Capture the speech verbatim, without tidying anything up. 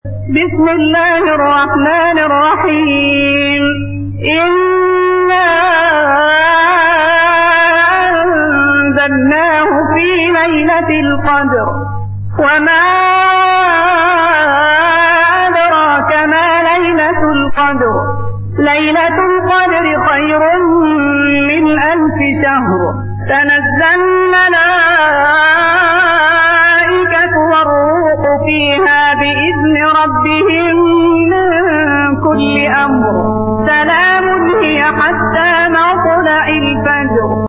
بسم الله الرحمن الرحيم. إنا أنزلناه في ليلة القدر وما أدراك ما ليلة القدر ليلة القدر خير من ألف شهر. تنزل الملائكة والروح فيها بإذن ربهم من كل أمر. سلام هي حتى مطلع الفجر.